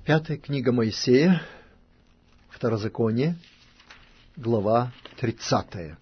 Пятая книга Моисея, Второзаконие, глава 30.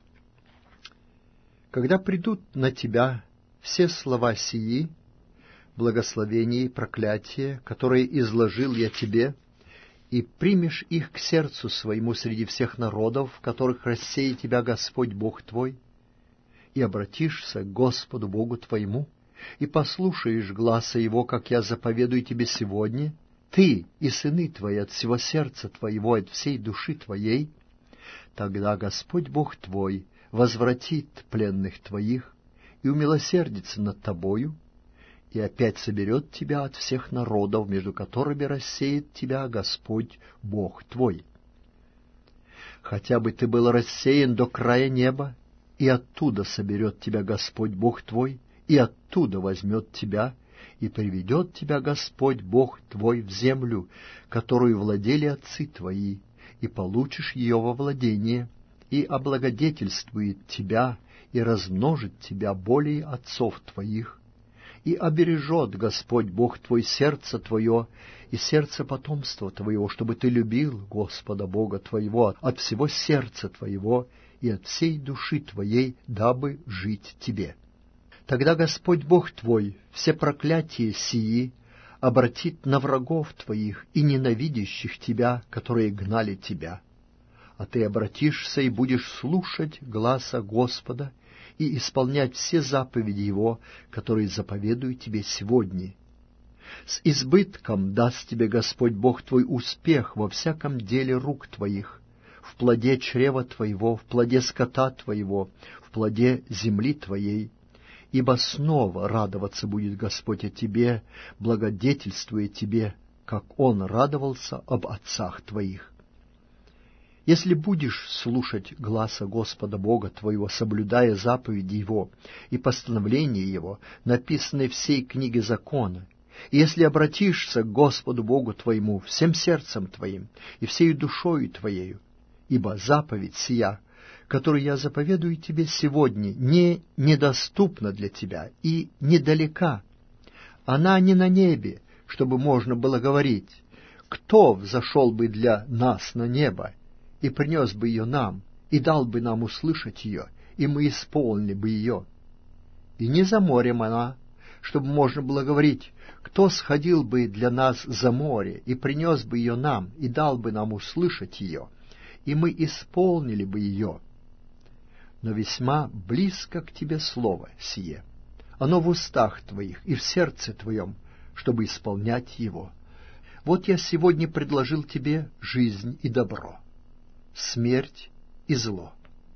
Когда придут на тебя все слова сии, благословения и проклятия, которые изложил я тебе, и примешь их к сердцу своему среди всех народов, в которых рассеет тебя Господь Бог твой, и обратишься к Господу Богу твоему, и послушаешь гласа Его, как я заповедую тебе сегодня, ты и сыны твои от всего сердца твоего, от всей души твоей, тогда Господь Бог твой возвратит пленных твоих и умилосердится над тобою, и опять соберет тебя от всех народов, между которыми рассеет тебя Господь Бог твой. Хотя бы ты был рассеян до края неба, и оттуда соберет тебя Господь Бог твой, и оттуда возьмет тебя, и приведет тебя Господь Бог твой в землю, которую владели отцы твои, и получишь ее во владение, и облагодетельствует тебя, и размножит тебя более отцов твоих, и обережет Господь Бог твой сердце твое и сердце потомства твоего, чтобы ты любил Господа Бога твоего от всего сердца твоего и от всей души твоей, дабы жить тебе. Тогда Господь Бог твой все проклятия сии обратит на врагов твоих и ненавидящих тебя, которые гнали тебя. А ты обратишься и будешь слушать гласа Господа и исполнять все заповеди Его, которые заповедую тебе сегодня. С избытком даст тебе Господь Бог твой успех во всяком деле рук твоих, в плоде чрева твоего, в плоде скота твоего, в плоде земли твоей, ибо снова радоваться будет Господь о тебе, благодетельствуя тебе, как Он радовался об отцах твоих. Если будешь слушать гласа Господа Бога твоего, соблюдая заповеди Его и постановления Его, написанные в сей книге закона, и если обратишься к Господу Богу твоему всем сердцем твоим и всею душою твоею, ибо заповедь сия, которую я заповедую тебе сегодня, недоступна для тебя и недалека. Она не на небе, чтобы можно было говорить: кто взошел бы для нас на небо и принес бы ее нам, и дал бы нам услышать ее, и мы исполнили бы ее. И не за морем она, чтобы можно было говорить: кто сходил бы для нас за море, и принес бы ее нам, и дал бы нам услышать ее, и мы исполнили бы ее. Но весьма близко к тебе слово сие. Оно в устах твоих и в сердце твоем, чтобы исполнять его. Вот я сегодня предложил тебе жизнь и добро, смерть и зло.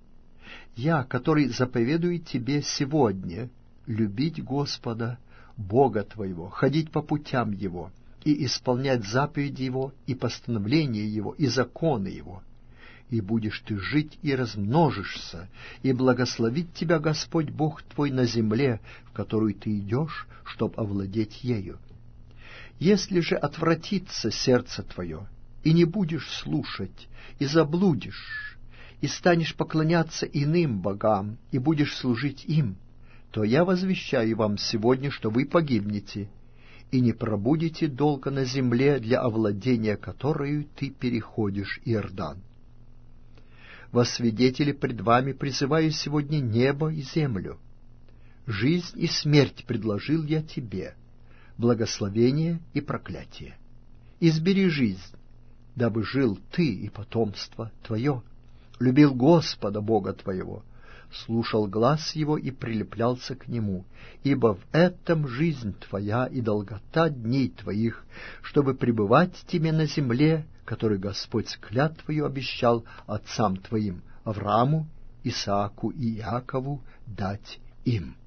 Я, который заповедую тебе сегодня любить Господа, Бога твоего, ходить по путям Его и исполнять заповеди Его и постановления Его и законы Его. И будешь ты жить и размножишься, и благословит тебя Господь Бог твой на земле, в которую ты идешь, чтоб овладеть ею. Если же отвратится сердце твое, и не будешь слушать, и заблудишь, и станешь поклоняться иным богам, и будешь служить им, то я возвещаю вам сегодня, что вы погибнете, и не пробудете долго на земле, для овладения которой ты переходишь Иордан. Во свидетели пред вами призываю сегодня небо и землю. Жизнь и смерть предложил я тебе, благословение и проклятие. Избери жизнь, дабы жил ты и потомство твое, любил Господа Бога твоего, слушал глас Его и прилеплялся к Нему, ибо в этом жизнь твоя и долгота дней твоих, чтобы пребывать тебе на земле, который Господь с клятвою обещал отцам твоим, Аврааму, Исааку и Иакову, дать им.